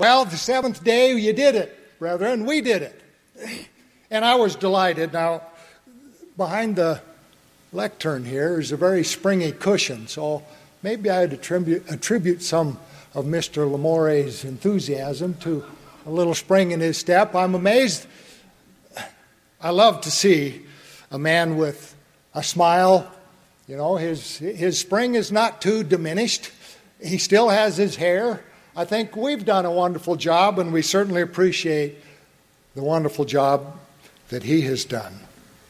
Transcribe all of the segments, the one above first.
Well, the seventh day you did it, brethren. We did it. And I was delighted. Now, behind the lectern here is a very springy cushion, so maybe I'd attribute some of Mr. Lamore's enthusiasm to a little spring in his step. I'm amazed. I love to see a man with a smile. You know, his spring is not too diminished. He still has his hair. I think we've done a wonderful job, and we certainly appreciate the wonderful job that he has done.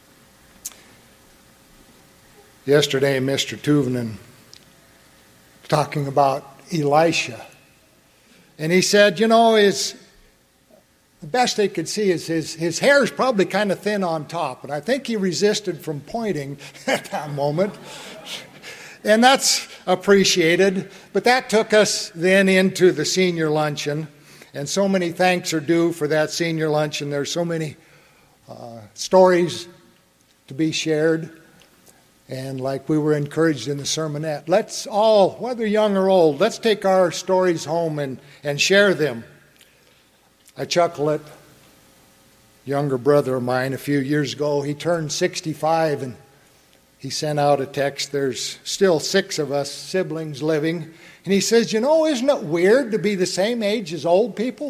Yesterday, Mr. Tuvenen talking about Elisha, and he said, you know, the best they could see is his hair is probably kind of thin on top, and I think he resisted from pointing at that moment. And that's appreciated. But that took us then into the senior luncheon. And so many thanks are due for that senior luncheon. There's so many stories to be shared. And like we were encouraged in the sermonette, let's all, whether young or old, let's take our stories home and share them. I chuckle at a younger brother of mine a few years ago. He turned 65 and he sent out a text. There's still 6 of us siblings living. And he says, you know, isn't it weird to be the same age as old people?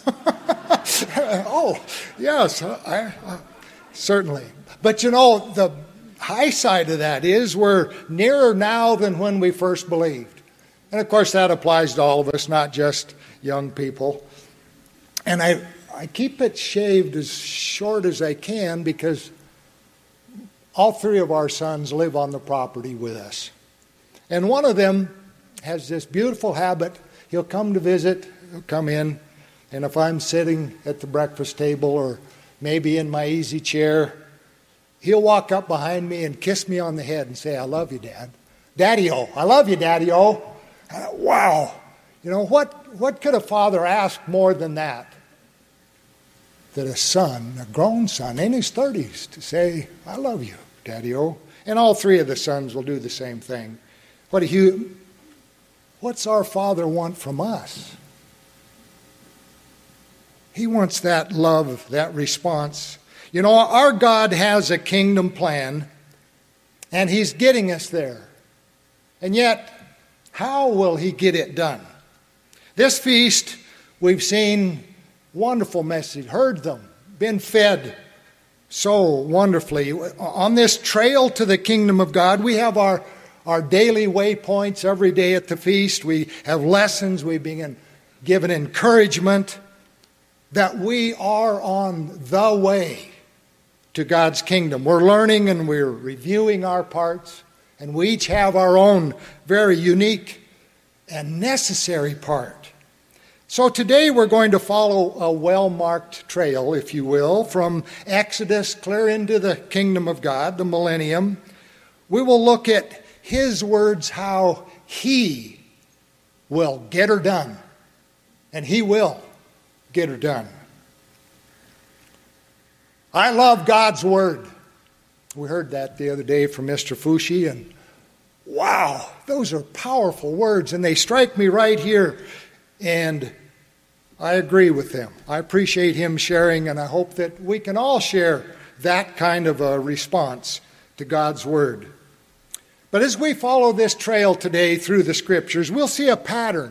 Oh, yes, certainly. But you know, the high side of that is we're nearer now than when we first believed. And of course that applies to all of us, not just young people. And I keep it shaved as short as I can because all 3 of our sons live on the property with us. And one of them has this beautiful habit. He'll come to visit, he'll come in, and if I'm sitting at the breakfast table or maybe in my easy chair, he'll walk up behind me and kiss me on the head and say, I love you, Dad. Daddy-o, I love you, Daddy-o. Wow. You know, what could a father ask more than that? That a son, a grown son in his 30s, to say, I love you, Daddy-o. And all 3 of the sons will do the same thing. What's our Father want from us? He wants that love, that response. You know, our God has a kingdom plan, and He's getting us there. And yet, how will He get it done? This feast, we've seen wonderful message, heard them, been fed so wonderfully. On this trail to the kingdom of God, we have our daily waypoints every day at the feast. We have lessons. We've been given encouragement that we are on the way to God's kingdom. We're learning and we're reviewing our parts, and we each have our own very unique and necessary part. So today we're going to follow a well-marked trail, if you will, from Exodus clear into the kingdom of God, the millennium. We will look at His words, how He will get her done. And He will get her done. I love God's Word. We heard that the other day from Mr. Fushi, and wow, those are powerful words, and they strike me right here. And I agree with them. I appreciate him sharing, and I hope that we can all share that kind of a response to God's Word. But as we follow this trail today through the Scriptures, we'll see a pattern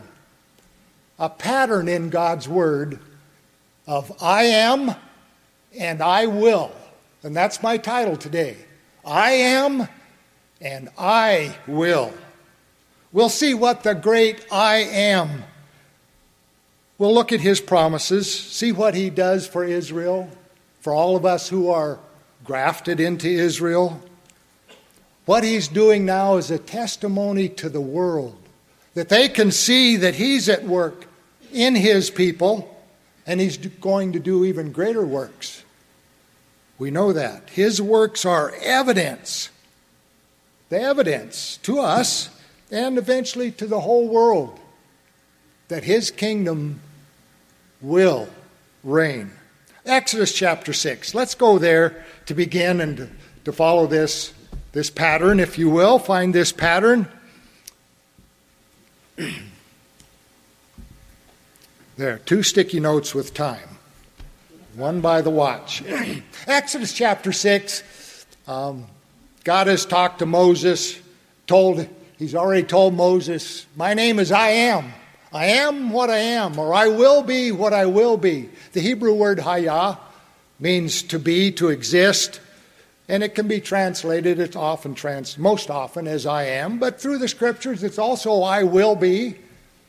in God's Word of I am and I will. And that's my title today. I am and I will. We'll see what the great I am. We'll look at His promises, see what He does for Israel, for all of us who are grafted into Israel. What He's doing now is a testimony to the world, that they can see that He's at work in His people, and He's going to do even greater works. We know that. His works are evidence. The evidence to us and eventually to the whole world that His kingdom will reign. Exodus chapter 6. Let's go there to begin and to follow this pattern, if you will. Find this pattern. There, 2 sticky notes with time. One by the watch. Exodus chapter 6. God has talked to Moses. He's already told Moses, my name is I am. I am what I am, or I will be what I will be. The Hebrew word hayah means to be, to exist. And it can be translated, most often as I am. But through the scriptures, it's also I will be.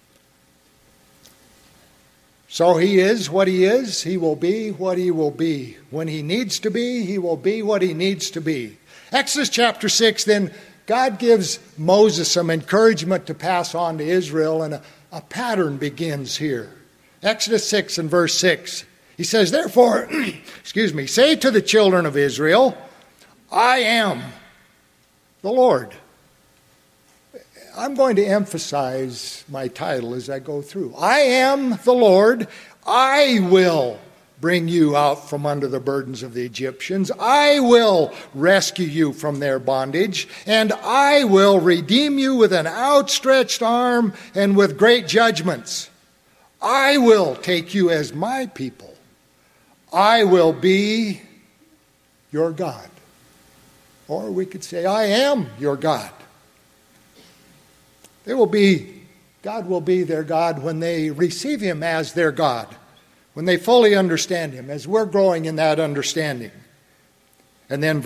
So he is what he is. He will be what he will be. When he needs to be, he will be what he needs to be. Exodus chapter 6, then God gives Moses some encouragement to pass on to Israel, and a pattern begins here. Exodus 6 and verse 6. He says, therefore, say to the children of Israel, I am the Lord. I'm going to emphasize my title as I go through. I am the Lord. I will bring you out from under the burdens of the Egyptians. I will rescue you from their bondage, and I will redeem you with an outstretched arm and with great judgments. I will take you as my people. I will be your God. Or we could say, I am your God. God will be their God when they receive him as their God, when they fully understand him, as we're growing in that understanding. And then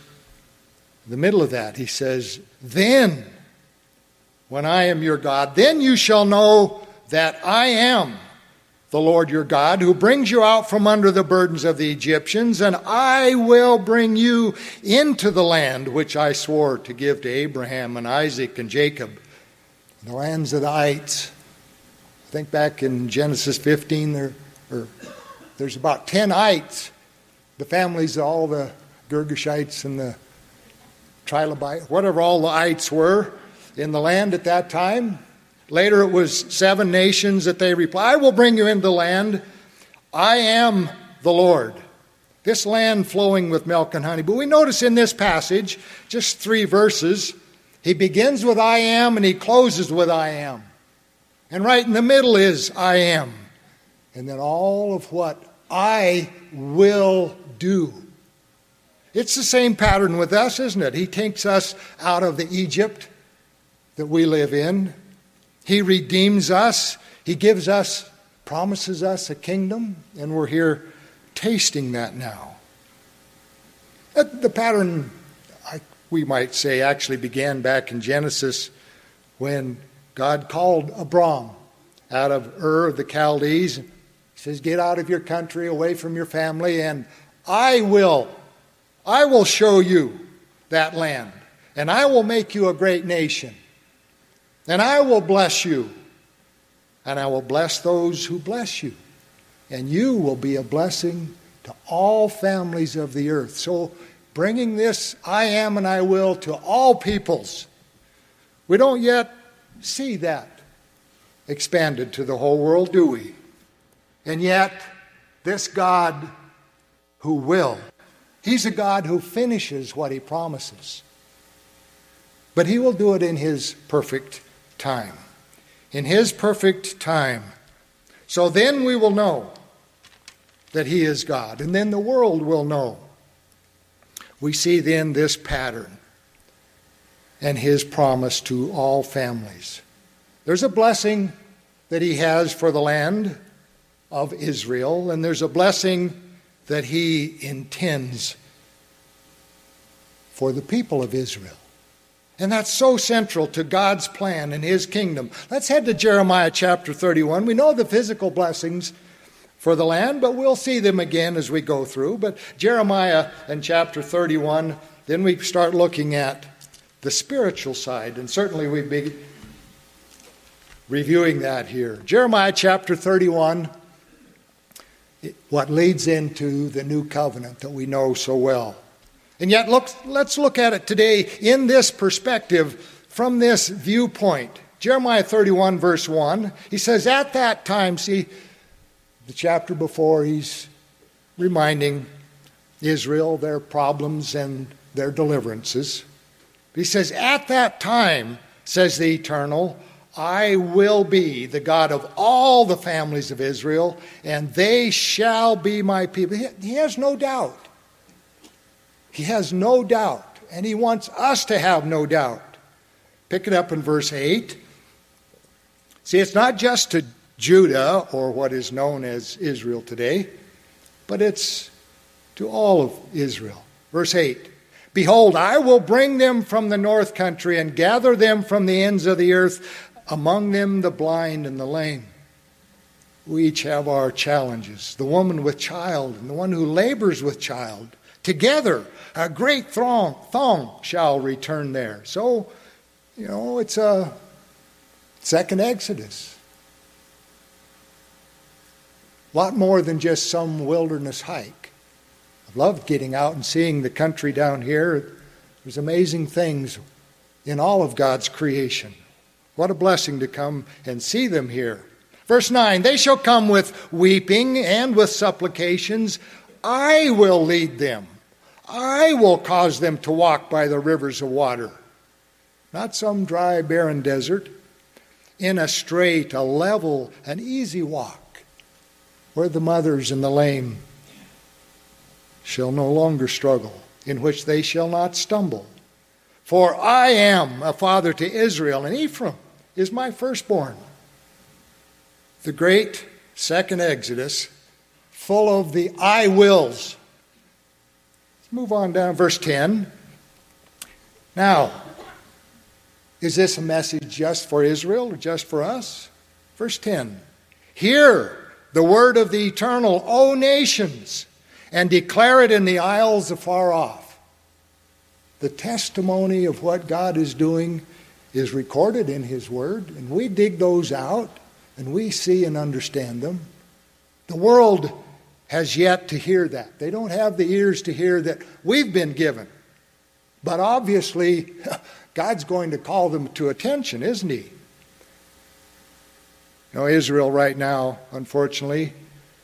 the middle of that, he says, then, when I am your God, then you shall know that I am the Lord your God, who brings you out from under the burdens of the Egyptians, and I will bring you into the land which I swore to give to Abraham and Isaac and Jacob, the lands of the ites. I think back in Genesis 15, there's about 10 ites. The families of all the Girgashites and the Trilobites, whatever all the ites were in the land at that time. Later it was 7 nations that they replied, I will bring you into the land. I am the Lord. This land flowing with milk and honey. But we notice in this passage, just 3 verses, he begins with I am and he closes with I am. And right in the middle is I am. And then all of what I will do. It's the same pattern with us, isn't it? He takes us out of the Egypt that we live in. He redeems us. He gives us, promises us a kingdom, and we're here tasting that now. The pattern, we might say, actually began back in Genesis when God called Abram out of Ur of the Chaldees. He says, get out of your country, away from your family, and I will show you that land, and I will make you a great nation. And I will bless you, and I will bless those who bless you. And you will be a blessing to all families of the earth. So bringing this I am and I will to all peoples. We don't yet see that expanded to the whole world, do we? And yet, this God who will, he's a God who finishes what he promises. But he will do it in his perfect time. In his perfect time. So then we will know that he is God. And then the world will know. We see then this pattern and his promise to all families. There's a blessing that he has for the land of Israel, and there's a blessing that he intends for the people of Israel. And that's so central to God's plan and his kingdom. Let's head to Jeremiah chapter 31. We know the physical blessings for the land, but we'll see them again as we go through. But Jeremiah and chapter 31, then we start looking at the spiritual side. And certainly we'll be reviewing that here. Jeremiah chapter 31, what leads into the new covenant that we know so well. And yet, let's look at it today in this perspective, from this viewpoint. Jeremiah 31, verse 1, he says, at that time, see, the chapter before, he's reminding Israel their problems and their deliverances. He says, at that time, says the Eternal, I will be the God of all the families of Israel, and they shall be my people. He has no doubt. He has no doubt, and he wants us to have no doubt. Pick it up in verse 8. See, it's not just to Judah, or what is known as Israel today, but it's to all of Israel. Verse 8. Behold, I will bring them from the north country and gather them from the ends of the earth, among them the blind and the lame. We each have our challenges. The woman with child and the one who labors with child. Together, a great throng shall return there. So, it's a second Exodus. A lot more than just some wilderness hike. I've loved getting out and seeing the country down here. There's amazing things in all of God's creation. What a blessing to come and see them here. Verse 9, they shall come with weeping and with supplications. I will lead them. I will cause them to walk by the rivers of water. Not some dry, barren desert. In a straight, a level, an easy walk, where the mothers and the lame shall no longer struggle, in which they shall not stumble. For I am a father to Israel, and Ephraim is my firstborn. The great second Exodus, full of the I wills. Let's move on down, verse 10. Now, is this a message just for Israel or just for us? Verse 10. Hear the word of the Eternal, O nations, and declare it in the isles afar off. The testimony of what God is doing is recorded in His Word, and we dig those out, and we see and understand them. The world has yet to hear that. They don't have the ears to hear that we've been given. But obviously, God's going to call them to attention, isn't He? Israel right now, unfortunately,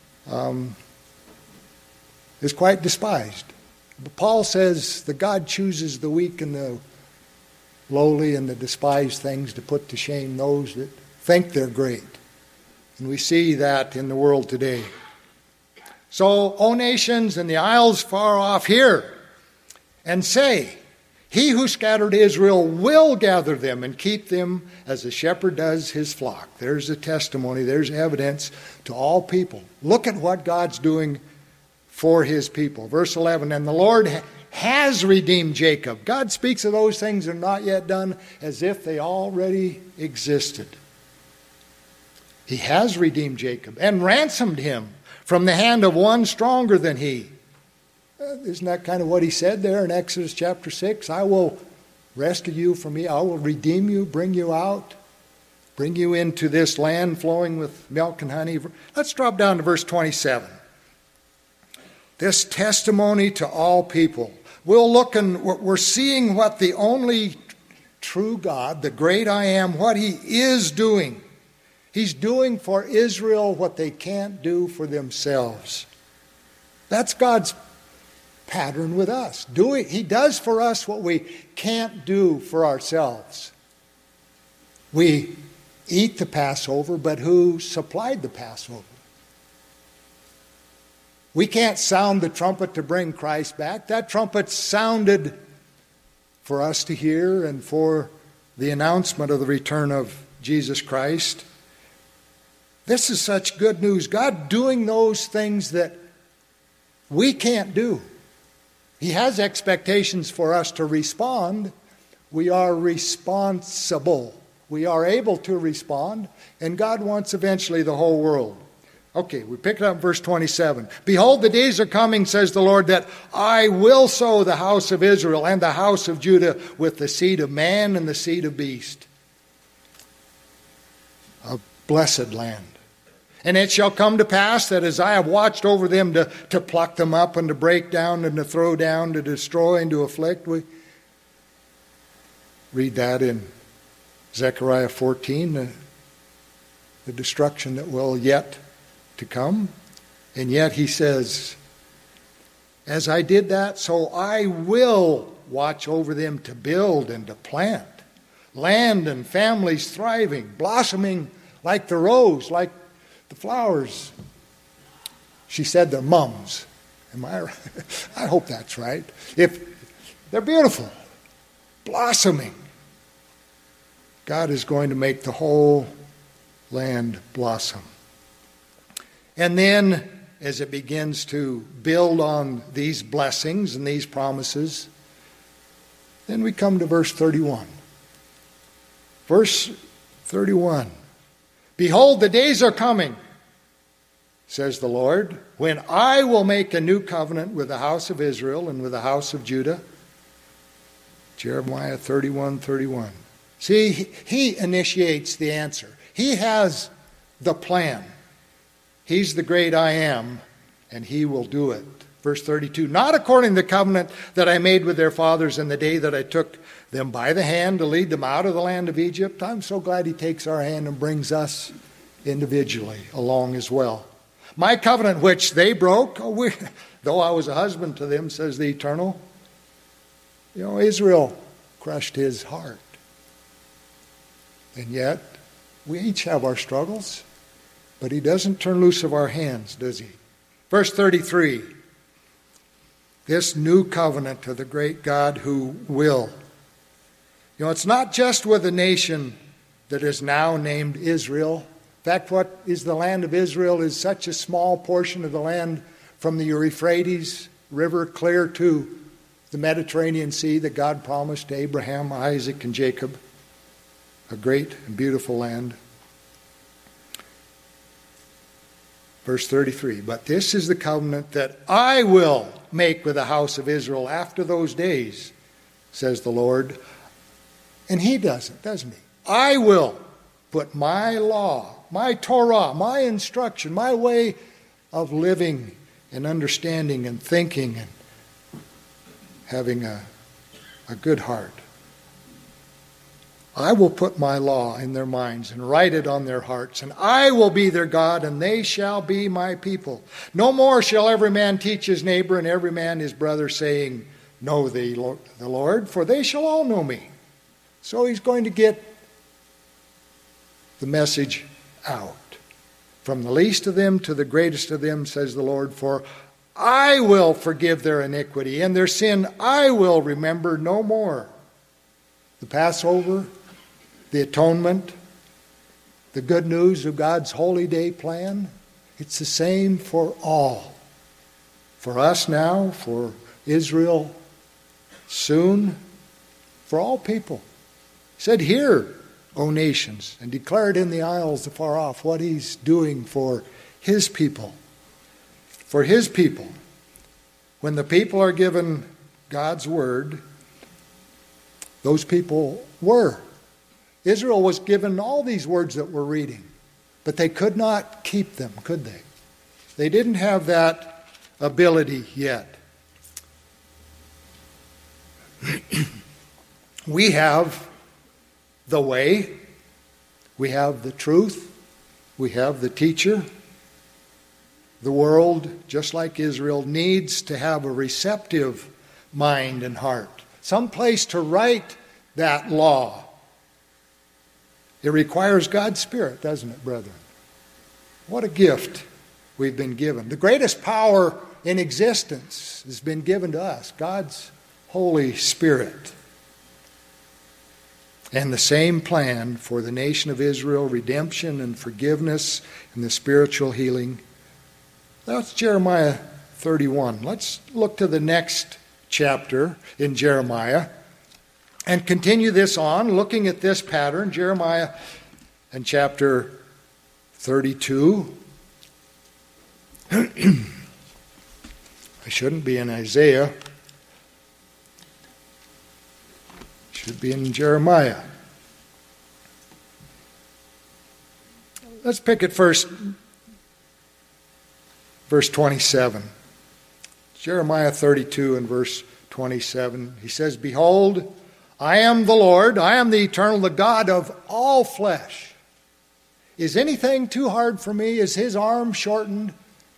is quite despised. But Paul says that God chooses the weak and the lowly and the despised things to put to shame those that think they're great. And we see that in the world today. So, O nations and the isles far off, hear and say, He who scattered Israel will gather them and keep them as a shepherd does his flock. There's a testimony, there's evidence to all people. Look at what God's doing for His people. Verse 11, and the Lord has redeemed Jacob. God speaks of those things that are not yet done as if they already existed. He has redeemed Jacob and ransomed him from the hand of one stronger than he. Isn't that kind of what He said there in Exodus chapter 6? I will rescue you from me. I will redeem you, bring you out, bring you into this land flowing with milk and honey. Let's drop down to verse 27. This testimony to all people. We'll look and we're seeing what the only true God, the great I Am, what He is doing. He's doing for Israel what they can't do for themselves. That's God's pattern with us. He does for us what we can't do for ourselves. We eat the Passover, but who supplied the Passover? We can't sound the trumpet to bring Christ back. That trumpet sounded for us to hear and for the announcement of the return of Jesus Christ. This is such good news. God doing those things that we can't do. He has expectations for us to respond. We are responsible. We are able to respond, and God wants eventually the whole world. Okay, we pick it up in verse 27. Behold, the days are coming, says the Lord, that I will sow the house of Israel and the house of Judah with the seed of man and the seed of beast. A blessed land. And it shall come to pass that as I have watched over them to pluck them up and to break down and to throw down, to destroy and to afflict. We read that in Zechariah 14, the destruction that will yet to come. And yet He says, as I did that, so I will watch over them to build and to plant. land and families thriving, blossoming like the rose, like the flowers. She said they're mums. Am I right? I hope that's right. If they're beautiful, blossoming, God is going to make the whole land blossom. And then, as it begins to build on these blessings and these promises, then we come to verse 31. Verse 31. Behold, the days are coming, says the Lord, when I will make a new covenant with the house of Israel and with the house of Judah. Jeremiah 31:31. See, he initiates the answer. He has the plan. He's the great I am, and he will do it. Verse 32, not according to the covenant that I made with their fathers in the day that I took them by the hand to lead them out of the land of Egypt. I'm so glad he takes our hand and brings us individually along as well. My covenant which they broke, though I was a husband to them, says the Eternal. Israel crushed his heart. And yet, we each have our struggles, but he doesn't turn loose of our hands, does he? Verse 33, this new covenant of the great God who will. It's not just with a nation that is now named Israel. In fact, what is the land of Israel is such a small portion of the land from the Euphrates River clear to the Mediterranean Sea that God promised to Abraham, Isaac, and Jacob. A great and beautiful land. Verse 33, but this is the covenant that I will make with the house of Israel after those days, says the Lord. And he doesn't he? I will put my law, my Torah, my instruction, my way of living and understanding and thinking and having a good heart. I will put my law in their minds and write it on their hearts, and I will be their God, and they shall be my people. No more shall every man teach his neighbor and every man his brother, saying, know the Lord, for they shall all know me. So he's going to get the message out. From the least of them to the greatest of them, says the Lord, for I will forgive their iniquity, and their sin I will remember no more. The Passover, the atonement, the good news of God's holy day plan, it's the same for all. For us now, for Israel soon, for all people. He said, hear, O nations, and declare it in the isles afar off what he's doing for his people. For his people. When the people are given God's word, those people were. Israel was given all these words that we're reading, but they could not keep them, could they? They didn't have that ability yet. We have the way, we have the truth, we have the teacher. The world, just like Israel, needs to have a receptive mind and heart. Some place to write that law. It requires God's Spirit, doesn't it, brethren? What a gift we've been given. The greatest power in existence has been given to us, God's Holy Spirit. And the same plan for the nation of Israel, redemption and forgiveness and the spiritual healing. That's Jeremiah 31. Let's look to the next chapter in Jeremiah and continue this on, looking at this pattern, Jeremiah and chapter 32. I shouldn't be in Isaiah. Should be in Jeremiah. Let's pick it first, verse 27. Jeremiah 32 and verse 27. He says, behold, I am the Lord, I am the eternal, the God of all flesh. Is anything too hard for me? Is his arm shortened?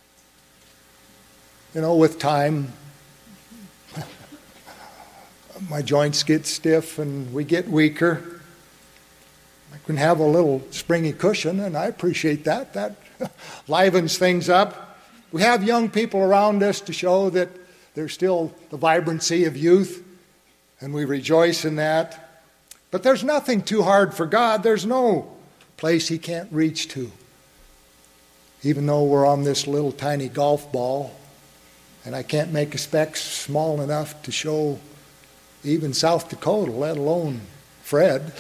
With time, my joints get stiff and we get weaker. I can have a little springy cushion, and I appreciate that. That livens things up. We have young people around us to show that there's still the vibrancy of youth, and we rejoice in that. But there's nothing too hard for God. There's no place He can't reach to. Even though we're on this little tiny golf ball, and I can't make a speck small enough to show even South Dakota, let alone Fred.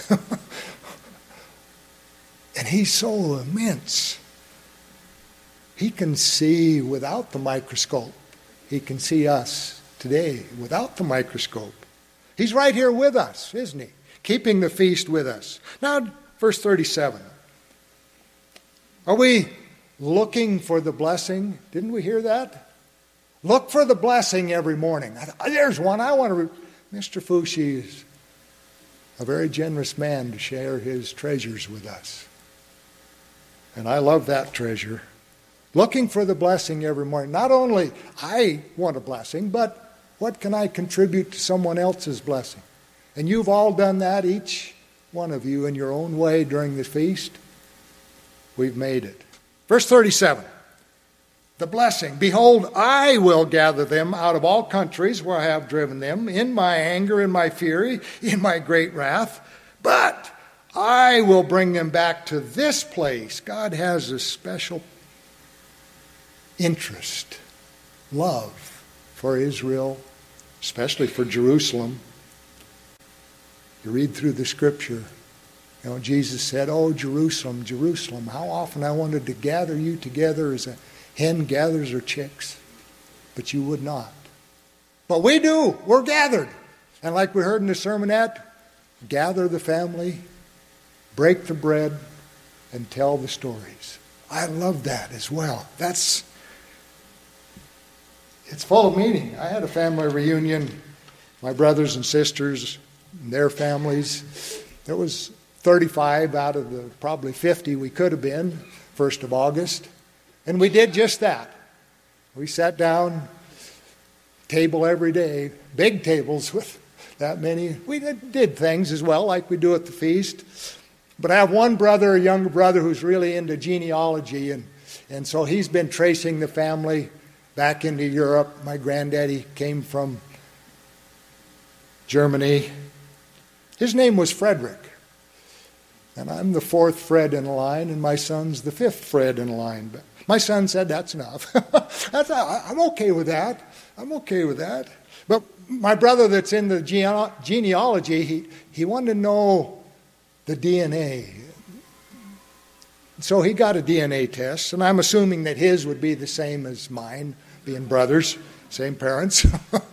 And He's so immense. He can see without the microscope. He can see us today without the microscope. He's right here with us, isn't He? Keeping the feast with us. Now, verse 37. Are we looking for the blessing? Didn't we hear that? Look for the blessing every morning. There's one I want to... Mr. Fushi is a very generous man to share his treasures with us. And I love that treasure. Looking for the blessing every morning. Not only I want a blessing, but what can I contribute to someone else's blessing? And you've all done that, each one of you in your own way during the feast. We've made it. Verse 37. The blessing. Behold, I will gather them out of all countries where I have driven them, in my anger, in my fury, in my great wrath. But I will bring them back to this place. God has a special interest, love for Israel, especially for Jerusalem. You read through the scripture, Jesus said, "Oh, Jerusalem, Jerusalem, how often I wanted to gather you together as a hen gathers her chicks, but you would not." But we do. We're gathered. And like we heard in the sermonette, gather the family, break the bread, and tell the stories. I love that as well. It's full of meaning. I had a family reunion, my brothers and sisters and their families. There was 35 out of the probably 50 we could have been, 1st of August. And we did just that. We sat down, table every day, big tables with that many. We did things as well like we do at the feast. But I have one brother, a younger brother, who's really into genealogy. And so he's been tracing the family back into Europe. My granddaddy came from Germany. His name was Frederick. And I'm the 4th Fred in the line, and my son's the 5th Fred in the line. But my son said, "That's enough." I'm okay with that. I'm okay with that. But my brother that's in the genealogy, he wanted to know the DNA. So he got a DNA test, and I'm assuming that his would be the same as mine, being brothers, same parents.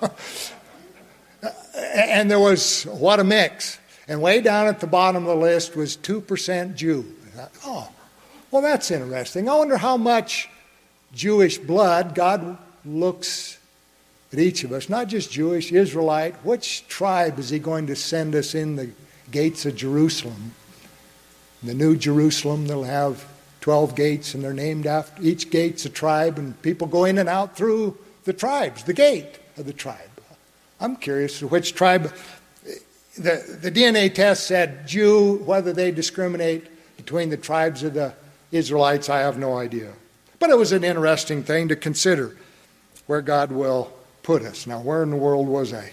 And there was, what a mix. And way down at the bottom of the list was 2% Jew. I thought, oh, well, that's interesting. I wonder how much Jewish blood God looks at each of us, not just Jewish, Israelite. Which tribe is He going to send us in the gates of Jerusalem? The New Jerusalem, they'll have 12 gates, and they're named after, each gate's a tribe, and people go in and out through the tribes, the gate of the tribe. I'm curious which tribe. The DNA test said Jew. Whether they discriminate between the tribes of the Israelites, I have no idea. But it was an interesting thing to consider, where God will put us. Now, where in the world was I?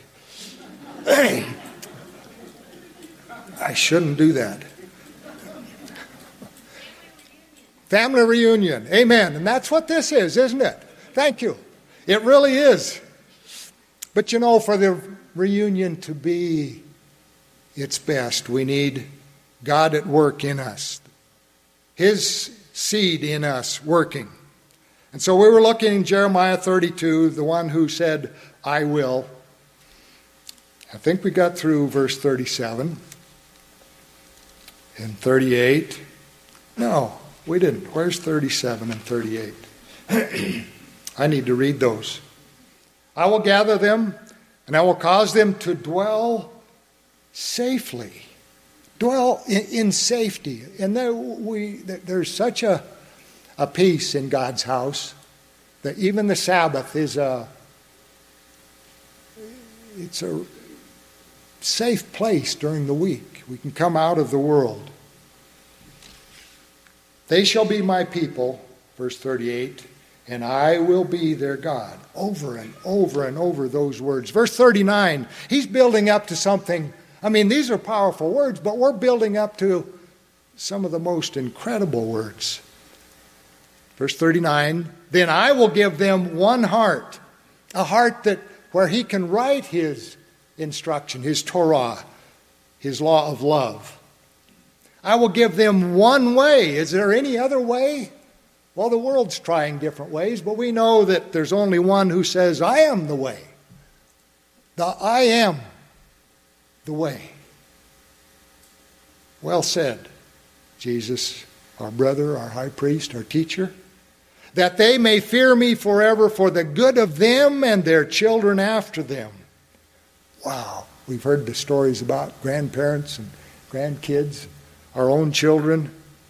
I shouldn't do that. Family reunion. Amen. And that's what this is, isn't it? Thank you. It really is. But for the reunion to be its best, we need God at work in us. His seed in us working. And so we were looking in Jeremiah 32, the one who said, "I will." I think we got through verse 37 and 38. No, we didn't. Where's 37 and 38? I need to read those. "I will gather them, and I will cause them to dwell safely." Dwell in safety. And there's such a peace in God's house that even the Sabbath is it's a safe place during the week. We can come out of the world. They shall be my people, verse 38, and I will be their God. Over and over and over those words. Verse 39, he's building up to something. I mean, these are powerful words, but we're building up to some of the most incredible words. Verse 39, then I will give them one heart, a heart that where he can write his instruction, his Torah, his law of love. I will give them one way. Is there any other way? Well, the world's trying different ways, but we know that there's only one who says, I am the way. I am the way. Well said, Jesus, our brother, our high priest, our teacher. That they may fear me forever for the good of them and their children after them. Wow, we've heard the stories about grandparents and grandkids, our own children.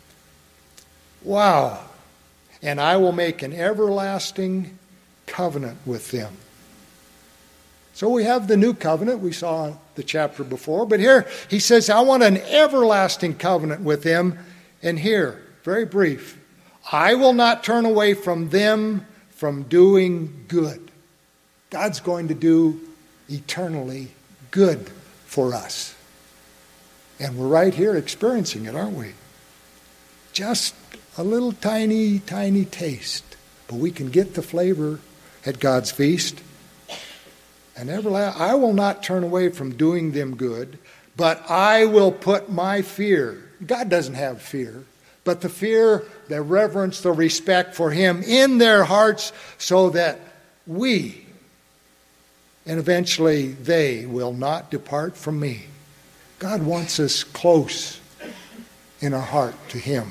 Wow. And I will make an everlasting covenant with them. So we have the new covenant we saw the chapter before. But here he says, I want an everlasting covenant with them. And here, very brief, I will not turn away from them from doing good. God's going to do eternally good for us. And we're right here experiencing it, aren't we? Just a little tiny, tiny taste. But we can get the flavor at God's feast. And I will not turn away from doing them good, but I will put my fear. God doesn't have fear, but the fear, the reverence, the respect for him in their hearts so that we, and eventually they, will not depart from me. God wants us close in our heart to him,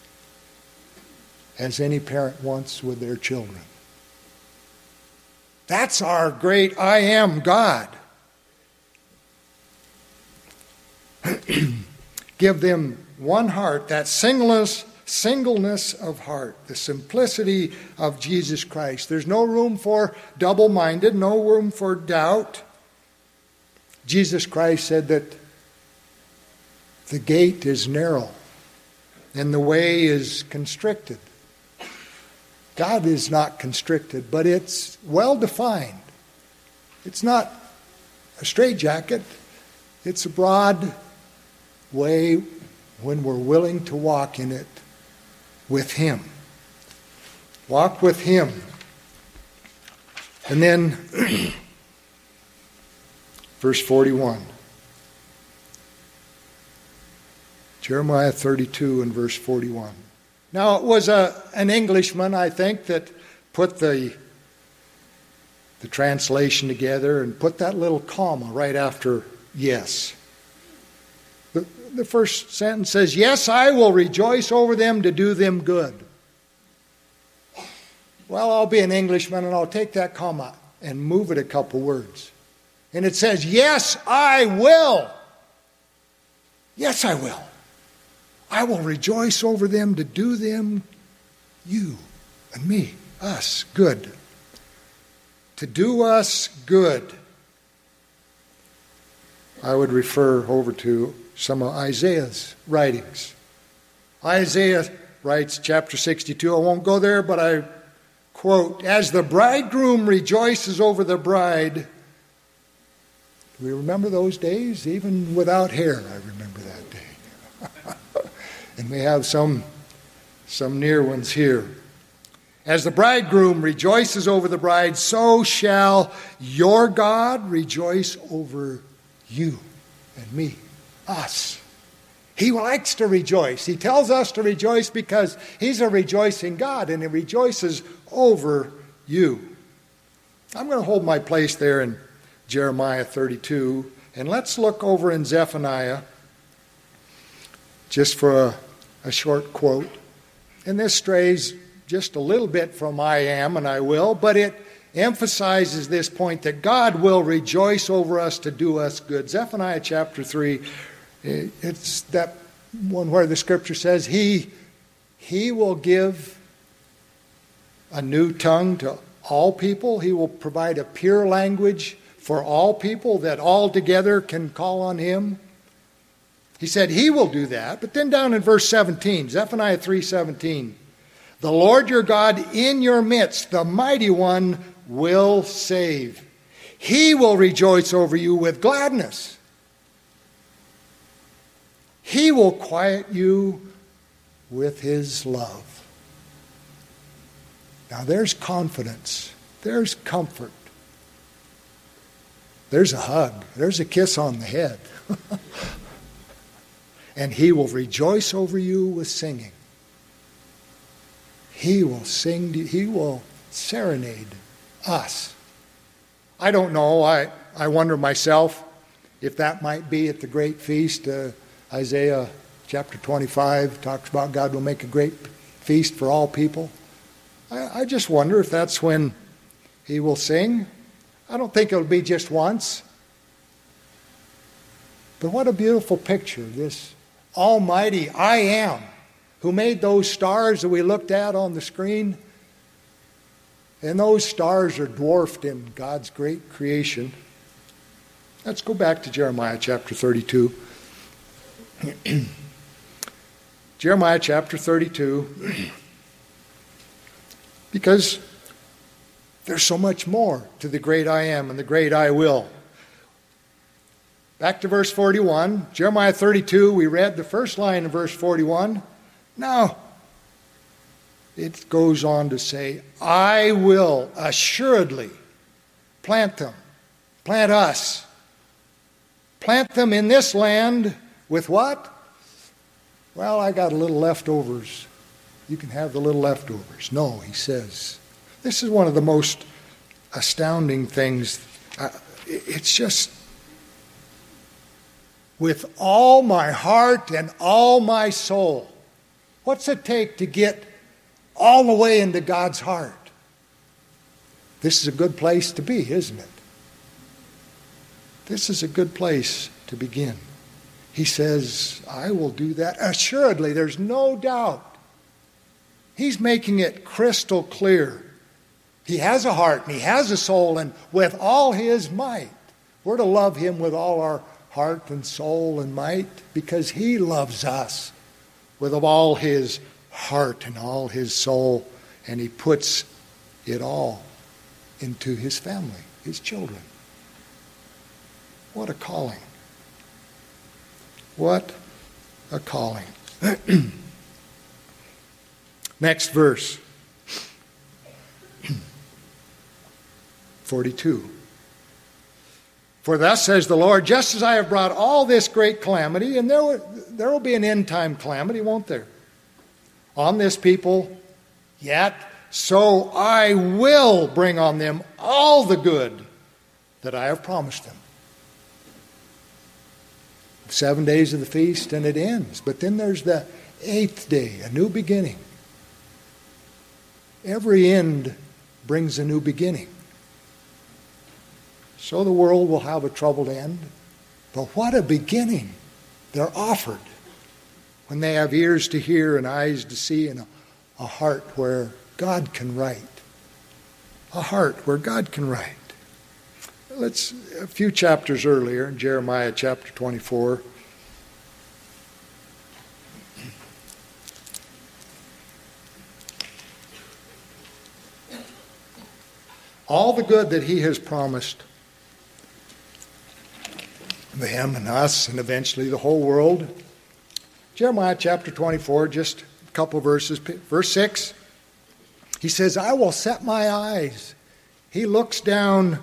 as any parent wants with their children. That's our great I am God. Give them one heart, that singleness of heart, the simplicity of Jesus Christ. There's no room for double-minded, no room for doubt. Jesus Christ said that the gate is narrow and the way is constricted. God is not constricted, but it's well defined. It's not a straitjacket. It's a broad way when we're willing to walk in it with him. Walk with him. And then verse 41. Jeremiah 32 and verse 41. Now, it was an Englishman, I think, that put the translation together and put that little comma right after yes. The first sentence says, yes, I will rejoice over them to do them good. Well, I'll be an Englishman and I'll take that comma and move it a couple words. And it says, yes, I will. Yes, I will. I will rejoice over them to do them, you and me, us, good. To do us good. I would refer over to some of Isaiah's writings. Isaiah writes, chapter 62, I won't go there, but I quote, as the bridegroom rejoices over the bride. Do we remember those days? Even without hair, I remember that day. And we have some near ones here. As the bridegroom rejoices over the bride, so shall your God rejoice over you and me, us. He likes to rejoice. He tells us to rejoice because he's a rejoicing God, and he rejoices over you. I'm going to hold my place there in Jeremiah 32, and let's look over in Zephaniah just for a short quote. And this strays just a little bit from I am and I will, but it emphasizes this point that God will rejoice over us to do us good. Zephaniah chapter 3, it's that one where the scripture says he will give a new tongue to all people. He will provide a pure language for all people that all together can call on him. He said he will do that. But then down in verse 17, Zephaniah 3:17, the Lord your God in your midst, the mighty one, will save. He will rejoice over you with gladness. He will quiet you with his love. Now there's confidence. There's comfort. There's a hug. There's a kiss on the head. And he will rejoice over you with singing. He will sing, he will serenade us. I don't know, I wonder myself if that might be at the great feast. Isaiah chapter 25 talks about God will make a great feast for all people. I just wonder if that's when he will sing. I don't think it'll be just once. But what a beautiful picture, this almighty I am, who made those stars that we looked at on the screen. And those stars are dwarfed in God's great creation. Let's go back to Jeremiah chapter 32. Jeremiah chapter 32. Because there's so much more to the great I am and the great I will. Back to verse 41. Jeremiah 32, we read the first line of verse 41. Now, it goes on to say, I will assuredly plant them, plant us, plant them in this land with what? Well, I got a little leftovers. You can have the little leftovers. No, he says. This is one of the most astounding things. It's just, with all my heart and all my soul. What's it take to get all the way into God's heart? This is a good place to be, isn't it? This is a good place to begin. He says, I will do that. Assuredly, there's no doubt. He's making it crystal clear. He has a heart and he has a soul, and with all his might, we're to love him with all our heart and soul and might, because he loves us with all his heart and all his soul, and he puts it all into his family, his children. What a calling. What a calling. Next verse. 42. For thus says the Lord, just as I have brought all this great calamity, and there will be an end time calamity, won't there? On this people, yet so I will bring on them all the good that I have promised them. 7 days of the feast and it ends. But then there's the 8th day, a new beginning. Every end brings a new beginning. So the world will have a troubled end. But what a beginning they're offered when they have ears to hear and eyes to see and a heart where God can write. A heart where God can write. Let's, a few chapters earlier, in Jeremiah chapter 24. All the good that he has promised them and us and eventually the whole world. Jeremiah chapter 24, just a couple verses. Verse 6, he says, I will set my eyes. He looks down.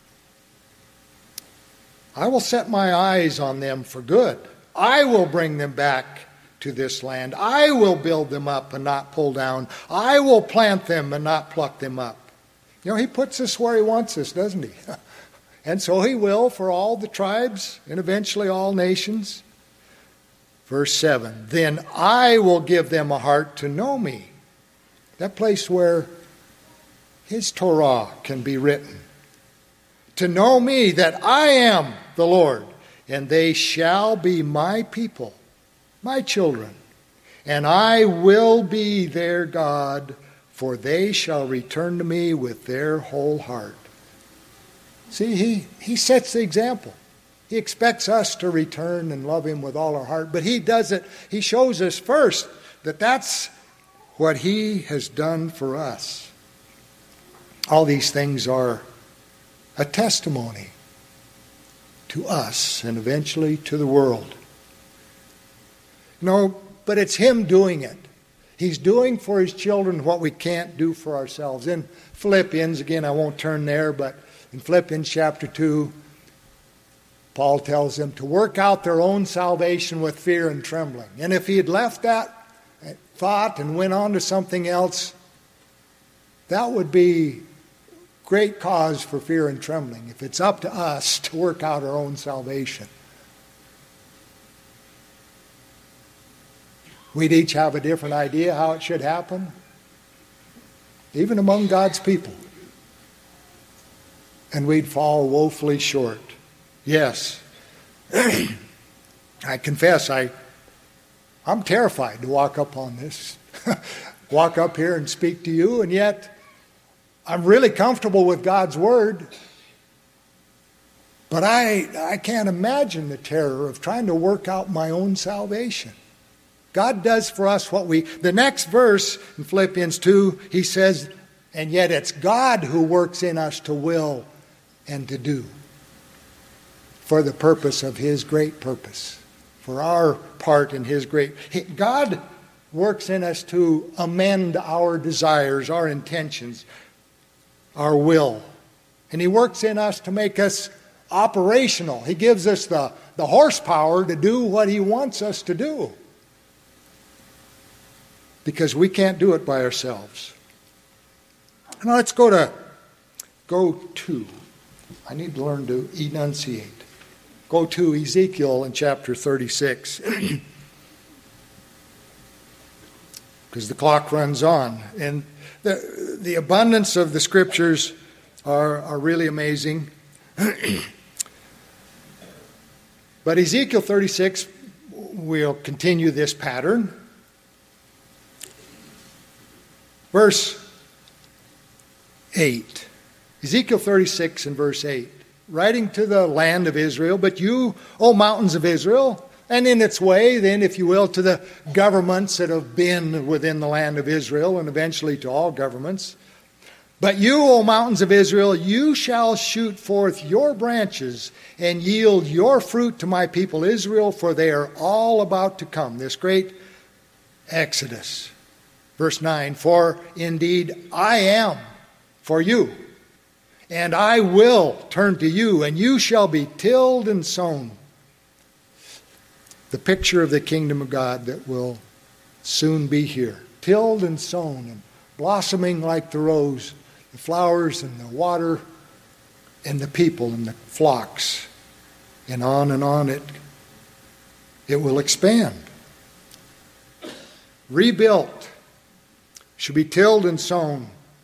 I will set my eyes on them for good. I will bring them back to this land. I will build them up and not pull down. I will plant them and not pluck them up. You know, he puts us where he wants us, doesn't he? And so he will for all the tribes and eventually all nations. Verse 7, then I will give them a heart to know me. That place where his Torah can be written. To know me, that I am the Lord, and they shall be my people, my children, and I will be their God, for they shall return to me with their whole heart. See, he sets the example. He expects us to return and love Him with all our heart. But He does it. He shows us first that that's what He has done for us. All these things are a testimony to us and eventually to the world. No, but it's Him doing it. He's doing for His children what we can't do for ourselves. In Philippians, again, I won't turn there, but in Philippians chapter 2, Paul tells them to work out their own salvation with fear and trembling. And if he had left that thought and went on to something else, that would be great cause for fear and trembling if it's up to us to work out our own salvation. We'd each have a different idea how it should happen, even among God's people. And we'd fall woefully short. Yes, I confess I'm terrified to walk up on this, walk up here and speak to you, and yet I'm really comfortable with God's Word. But I can't imagine the terror of trying to work out my own salvation. God does for us the next verse in Philippians 2, he says, and yet it's God who works in us to will and to do for the purpose of His great purpose, for our part in His great. God works in us to amend our desires, our intentions, our will. And He works in us to make us operational. He gives us the horsepower to do what He wants us to do. Because we can't do it by ourselves. Now let's go to. I need to learn to enunciate. Go to Ezekiel in chapter 36. Because the clock runs on. And the abundance of the Scriptures are really amazing. But Ezekiel 36 will continue this pattern. Verse 8. Ezekiel 36 and verse 8. Writing to the land of Israel, but you, O mountains of Israel, and in its way, then, if you will, to the governments that have been within the land of Israel, and eventually to all governments. But you, O mountains of Israel, you shall shoot forth your branches and yield your fruit to my people Israel, for they are all about to come. This great Exodus. Verse 9, for indeed I am for you, and I will turn to you, and you shall be tilled and sown. The picture of the kingdom of God that will soon be here. Tilled and sown and blossoming like the rose, the flowers and the water and the people and the flocks. And on it will expand. Rebuilt. Should be tilled and sown.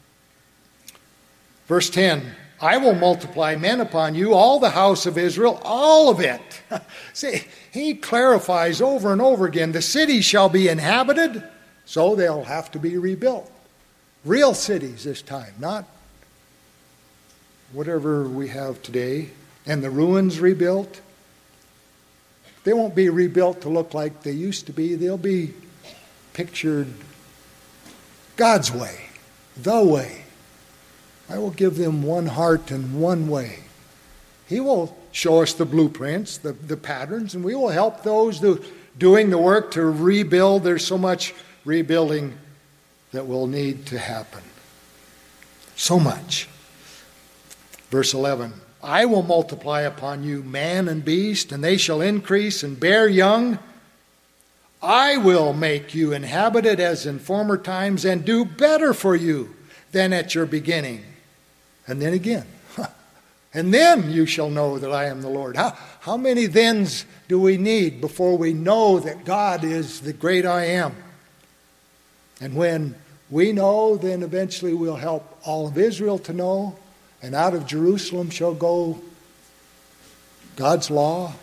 Verse 10, I will multiply men upon you, all the house of Israel, all of it. See, he clarifies over and over again, the city shall be inhabited, so they'll have to be rebuilt. Real cities this time, not whatever we have today. And the ruins rebuilt. They won't be rebuilt to look like they used to be. They'll be pictured God's way, the way. I will give them one heart and one way. He will show us the blueprints, the patterns, and we will help those doing the work to rebuild. There's so much rebuilding that will need to happen. So much. Verse 11, I will multiply upon you man and beast, and they shall increase and bear young. I will make you inhabited as in former times, and do better for you than at your beginning. And then again, and then you shall know that I am the Lord. How many thens do we need before we know that God is the great I am? And when we know, then eventually we'll help all of Israel to know, and out of Jerusalem shall go God's law,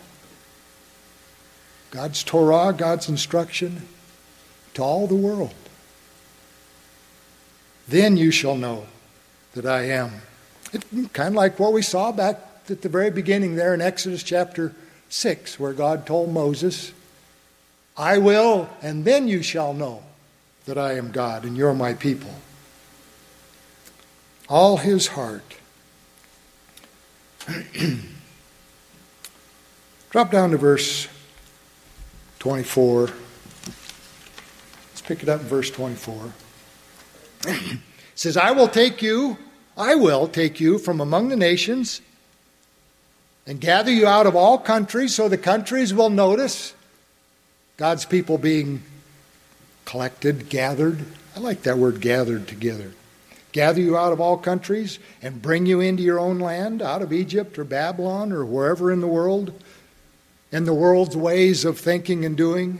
God's Torah, God's instruction to all the world. Then you shall know that I am. It's kind of like what we saw back at the very beginning there in Exodus chapter 6, where God told Moses, I will, and then you shall know that I am God and you're my people. All his heart. Drop down to verse 24. Let's pick it up in verse 24. It says, I will take you from among the nations and gather you out of all countries, so the countries will notice God's people being collected, gathered. I like that word, gathered together. Gather you out of all countries and bring you into your own land, out of Egypt or Babylon or wherever in the world, and the world's ways of thinking and doing.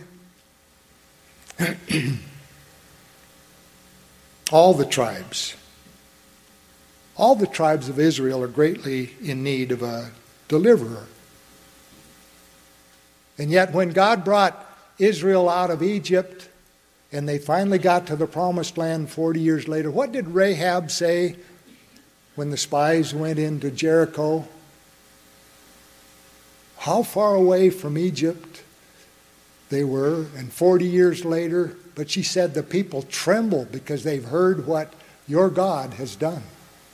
All the tribes of Israel are greatly in need of a deliverer. And yet when God brought Israel out of Egypt and they finally got to the promised land 40 years later, what did Rahab say when the spies went into Jericho? How far away from Egypt they were, and 40 years later, but she said the people tremble because they've heard what your God has done.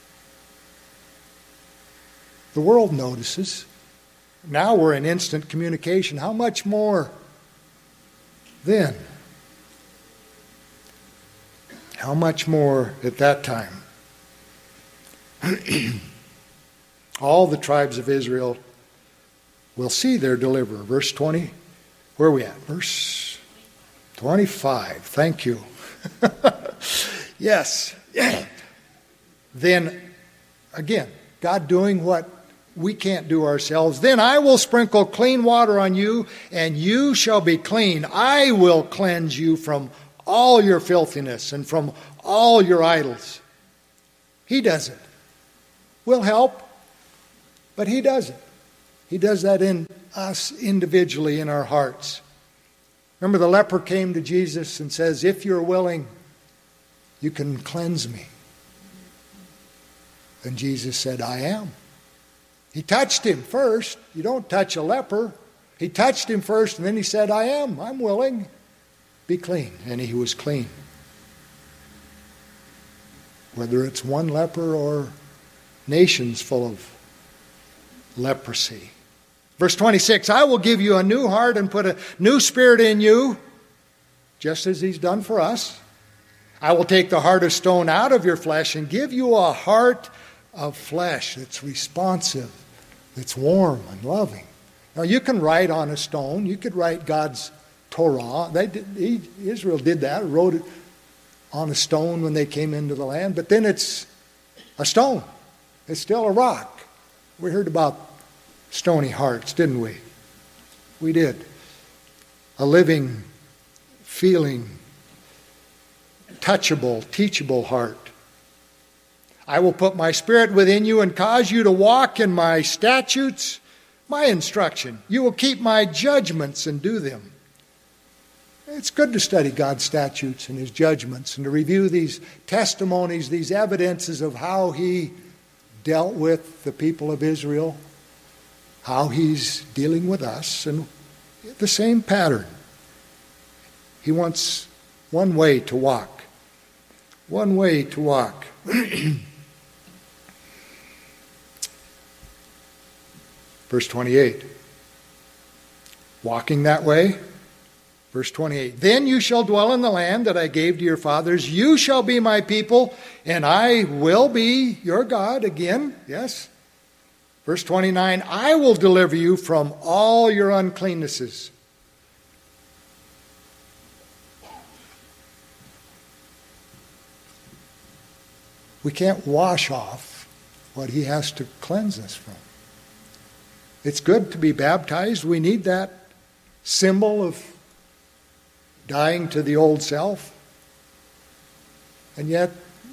The world notices. Now we're in instant communication. How much more then? How much more at that time? All the tribes of Israel will see their deliverer. Verse 20. Where are we at? Verse 25. Thank you. Yes. Then, again, God doing what we can't do ourselves. Then I will sprinkle clean water on you, and you shall be clean. I will cleanse you from all your filthiness and from all your idols. He does it. We'll help, but he does it. He does that in us individually in our hearts. Remember, the leper came to Jesus and says, if you're willing, you can cleanse me. And Jesus said, I am. He touched him first. You don't touch a leper. He touched him first, and then he said, I am. I'm willing. Be clean. And he was clean. Whether it's one leper or nations full of leprosy. Verse 26, I will give you a new heart and put a new spirit in you, just as he's done for us. I will take the heart of stone out of your flesh and give you a heart of flesh that's responsive, that's warm and loving. Now you can write on a stone. You could write God's Torah. Israel did that, wrote it on a stone when they came into the land. But then it's a stone. It's still a rock. We heard about stony hearts, didn't we? We did. A living, feeling, touchable, teachable heart. I will put my spirit within you and cause you to walk in my statutes, my instruction. You will keep my judgments and do them. It's good to study God's statutes and his judgments and to review these testimonies, these evidences of how he dealt with the people of Israel, how he's dealing with us, and the same pattern. He wants one way to walk. One way to walk. Verse 28. Walking that way. Verse 28. Then you shall dwell in the land that I gave to your fathers. You shall be my people, and I will be your God. Again, yes. Verse 29. I will deliver you from all your uncleannesses. We can't wash off what he has to cleanse us from. It's good to be baptized. We need that symbol of dying to the old self. And yet,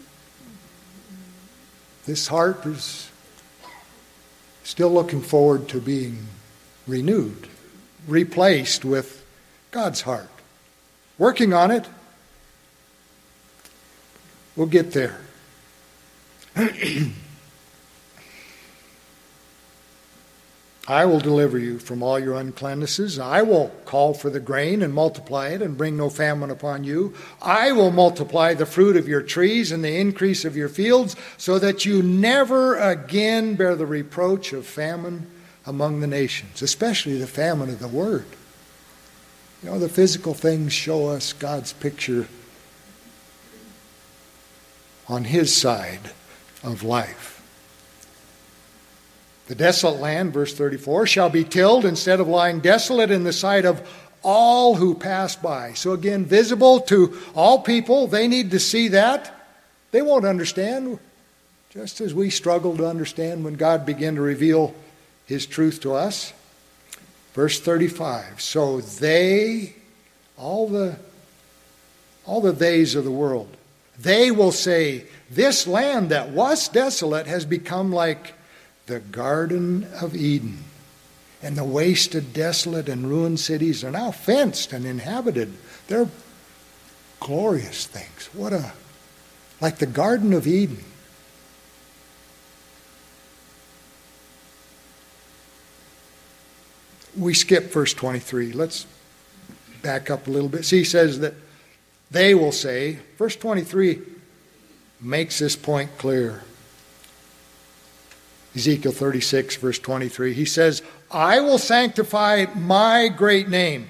this heart is still looking forward to being renewed, replaced with God's heart. Working on it. We'll get there. I will deliver you from all your uncleannesses. I will call for the grain and multiply it and bring no famine upon you. I will multiply the fruit of your trees and the increase of your fields, so that you never again bear the reproach of famine among the nations, especially the famine of the Word. You know, the physical things show us God's picture on His side of life. The desolate land, verse 34, shall be tilled instead of lying desolate in the sight of all who pass by. So again, visible to all people. They need to see that. They won't understand, just as we struggle to understand when God began to reveal His truth to us. Verse 35, so they, all the theys of the world, they will say, this land that was desolate has become like the Garden of Eden. And the wasted, desolate, and ruined cities are now fenced and inhabited. They're glorious things. Like the Garden of Eden. We skip verse 23. Let's back up a little bit. See, he says that they will say, verse 23 makes this point clear. Ezekiel 36, verse 23, he says, I will sanctify my great name,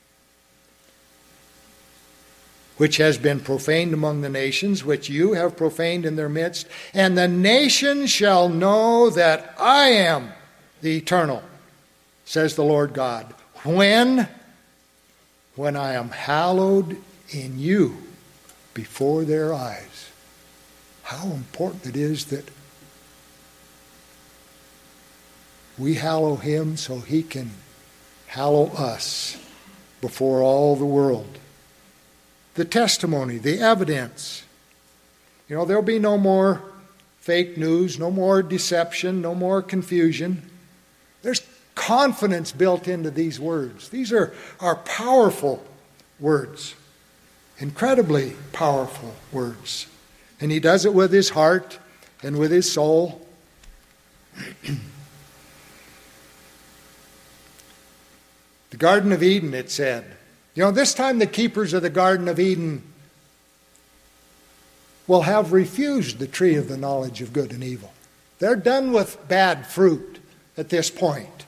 which has been profaned among the nations, which you have profaned in their midst, and the nations shall know that I am the eternal, says the Lord God, when I am hallowed in you before their eyes. How important it is that we hallow Him so He can hallow us before all the world. The testimony, the evidence. You know, there'll be no more fake news, no more deception, no more confusion. There's confidence built into these words. These are powerful words, incredibly powerful words. And He does it with His heart and with His soul. The Garden of Eden, it said. You know, this time the keepers of the Garden of Eden will have refused the tree of the knowledge of good and evil. They're done with bad fruit at this point.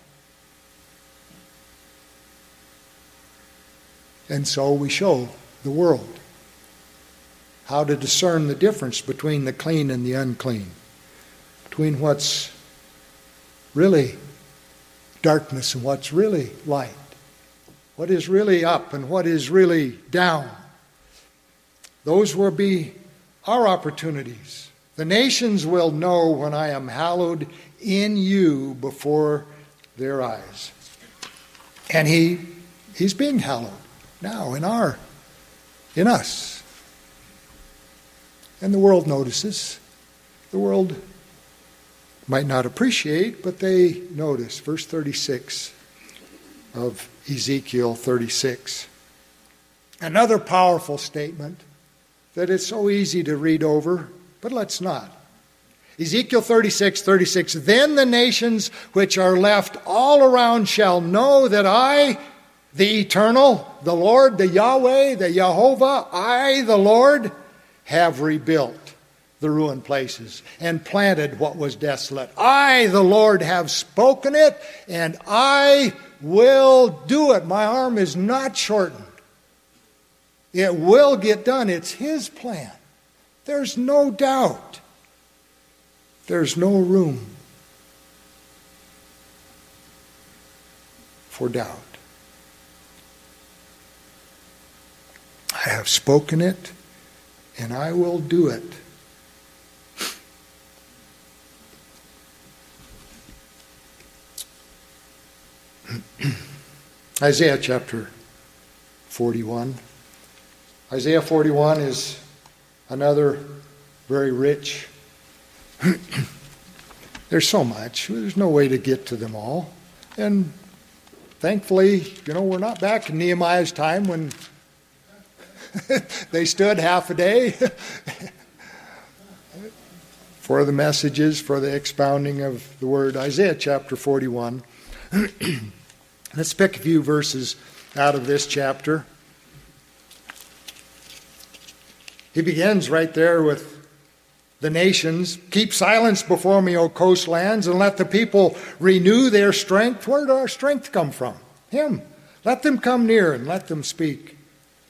And so we show the world how to discern the difference between the clean and the unclean, between what's really darkness and what's really light. What is really up and what is really down. Those will be our opportunities. The nations will know when I am hallowed in you before their eyes. And He's being hallowed now in us. And the world notices. The world might not appreciate, but they notice. Verse 36 of Ezekiel 36. Another powerful statement that it's so easy to read over, but let's not. Ezekiel 36, then the nations which are left all around shall know that I, the Eternal, the Lord, the Yahweh, the Jehovah, I, the Lord, have rebuilt the ruined places and planted what was desolate. I, the Lord, have spoken it, and I will do it. My arm is not shortened. It will get done. It's His plan. There's no doubt. There's no room for doubt. I have spoken it, and I will do it. Isaiah chapter 41. Isaiah 41 is another very rich. There's so much. There's no way to get to them all. And thankfully, we're not back in Nehemiah's time when they stood half a day for the messages, for the expounding of the word. Isaiah chapter 41. Let's pick a few verses out of this chapter. He begins right there with the nations. Keep silence before me, O coastlands, and let the people renew their strength. Where did our strength come from? Him. Let them come near and let them speak.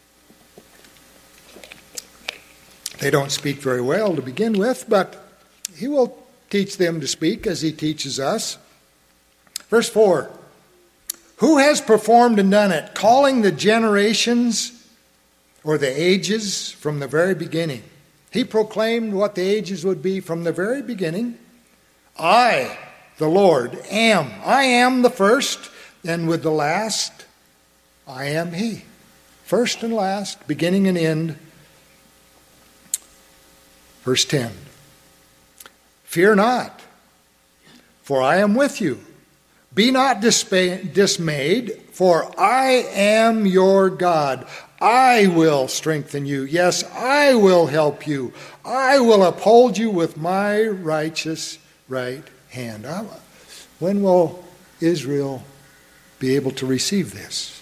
They don't speak very well to begin with, but he will teach them to speak as he teaches us. Verse 4. Who has performed and done it, calling the generations or the ages from the very beginning? He proclaimed what the ages would be from the very beginning. I, the Lord, am. I am the first, and with the last, I am He. First and last, beginning and end. Verse 10. Fear not, for I am with you. Be not dismayed, for I am your God. I will strengthen you. Yes, I will help you. I will uphold you with my righteous right hand. When will Israel be able to receive this?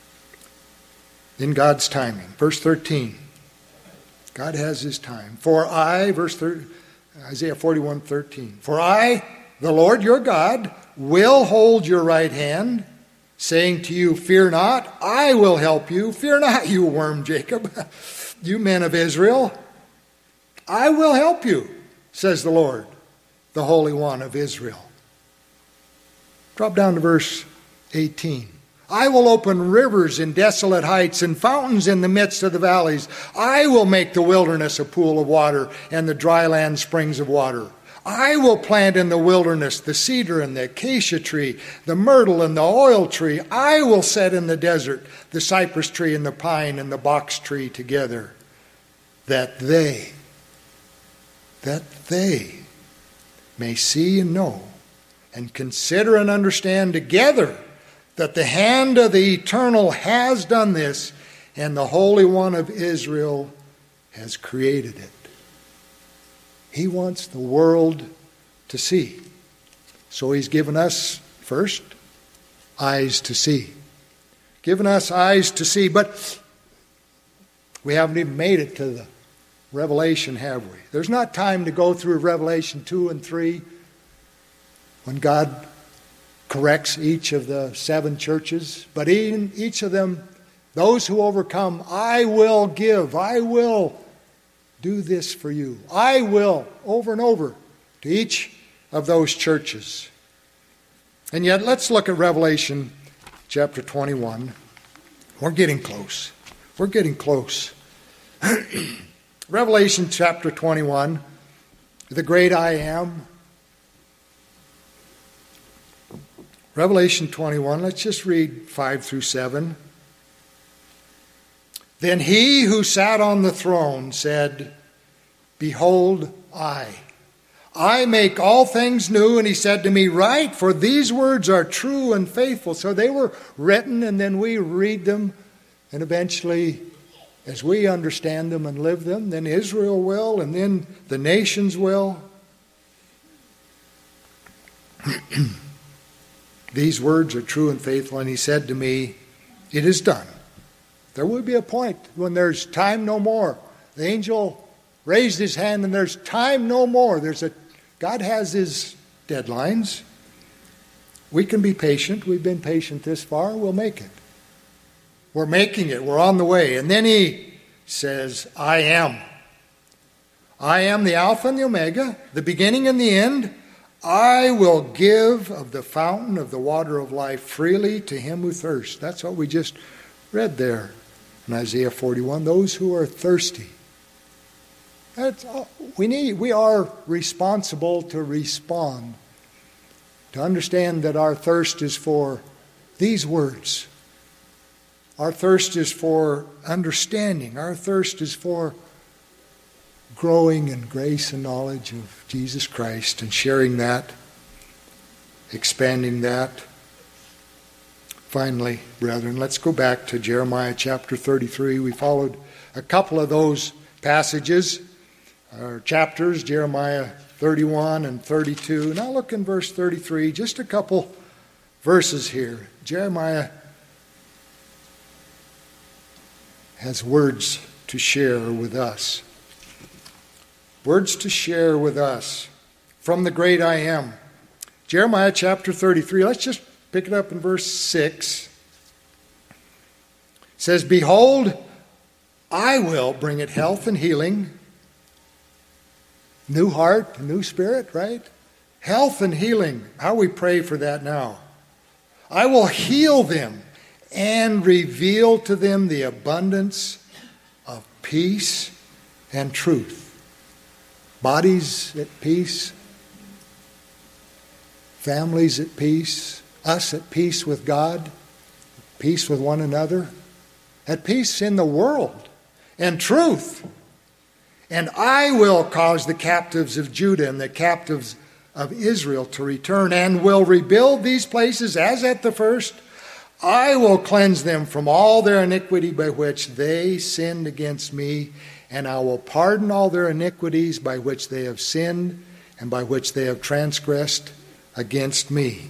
In God's timing. Verse 13. God has His time. For I, Isaiah 41:13. For I, the Lord your God, will hold your right hand, saying to you, fear not, I will help you. Fear not, you worm Jacob, you men of Israel. I will help you, says the Lord, the Holy One of Israel. Drop down to verse 18. I will open rivers in desolate heights and fountains in the midst of the valleys. I will make the wilderness a pool of water and the dry land springs of water. I will plant in the wilderness the cedar and the acacia tree, the myrtle and the oil tree. I will set in the desert the cypress tree and the pine and the box tree together, that they may see and know and consider and understand together that the hand of the Eternal has done this, and the Holy One of Israel has created it. He wants the world to see. So He's given us, first, eyes to see. Given us eyes to see, but we haven't even made it to the Revelation, have we? There's not time to go through Revelation 2 and 3 when God corrects each of the 7 churches. But in each of them, those who overcome, I will give, I will do this for you. I will, over and over, to each of those churches. And yet, let's look at Revelation chapter 21. We're getting close. We're getting close. Revelation chapter 21, the great I am. Revelation 21, let's just read 5 through 7. Then he who sat on the throne said, behold, I make all things new. And he said to me, write, for these words are true and faithful. So they were written, and then we read them, and eventually, as we understand them and live them, then Israel will, and then the nations will. These words are true and faithful. And he said to me, it is done. There will be a point when there's time no more. The angel raised his hand and there's time no more. God has His deadlines. We can be patient. We've been patient this far. We'll make it. We're making it. We're on the way. And then he says, I am. I am the Alpha and the Omega, the beginning and the end. I will give of the fountain of the water of life freely to him who thirsts. That's what we just read there in Isaiah 41. Those who are thirsty. We are responsible to respond, to understand that our thirst is for these words. Our thirst is for understanding. Our thirst is for growing in grace and knowledge of Jesus Christ and sharing that, expanding that. Finally, brethren, let's go back to Jeremiah chapter 33. We followed a couple of those passages, or chapters, Jeremiah 31 and 32. Now look in verse 33, just a couple verses here. Jeremiah has words to share with us. Words to share with us from the great I Am. Jeremiah chapter 33, let's just pick it up in verse 6. It says, "Behold, I will bring it health and healing." New heart, new spirit, right? Health and healing. How we pray for that now. "I will heal them and reveal to them the abundance of peace and truth." Bodies at peace, families at peace, us at peace with God, peace with one another, at peace in the world, and truth. "And I will cause the captives of Judah and the captives of Israel to return, and will rebuild these places as at the first. I will cleanse them from all their iniquity by which they sinned against me, and I will pardon all their iniquities by which they have sinned and by which they have transgressed against me."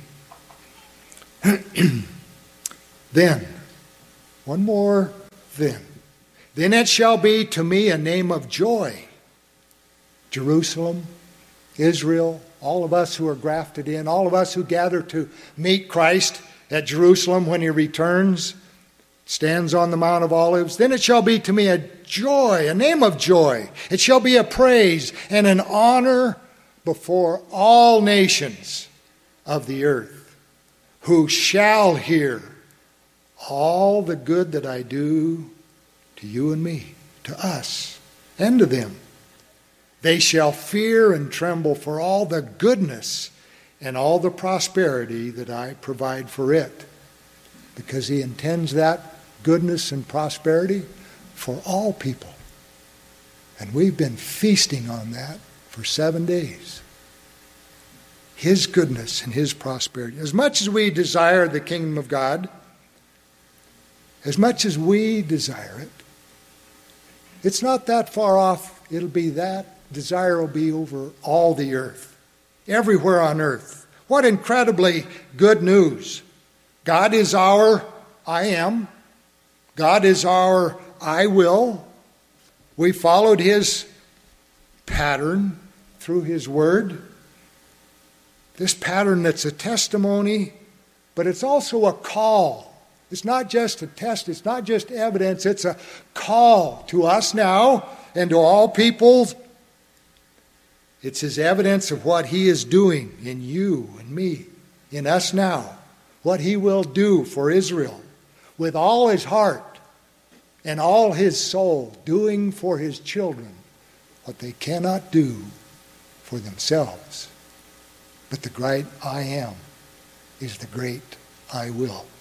Then, one more then. "Then it shall be to me a name of joy." Jerusalem, Israel, all of us who are grafted in, all of us who gather to meet Christ at Jerusalem when he returns, stands on the Mount of Olives. "Then it shall be to me a joy, a name of joy. It shall be a praise and an honor before all nations of the earth, who shall hear all the good that I do to you and me," to us and to them. "They shall fear and tremble for all the goodness and all the prosperity that I provide for it," because he intends that goodness and prosperity for all people. And we've been feasting on that for 7 days. His goodness and his prosperity. As much as we desire the kingdom of God, as much as we desire it, it's not that far off. It'll be that desire will be over all the earth, everywhere on earth. What incredibly good news. God is our I am. God is our I will. We followed his pattern through his word. This pattern that's a testimony, but it's also a call. It's not just a test, it's not just evidence, it's a call to us now and to all peoples. It's his evidence of what he is doing in you and me, in us now. What he will do for Israel with all his heart and all his soul, doing for his children what they cannot do for themselves. But the great I am is the great I will.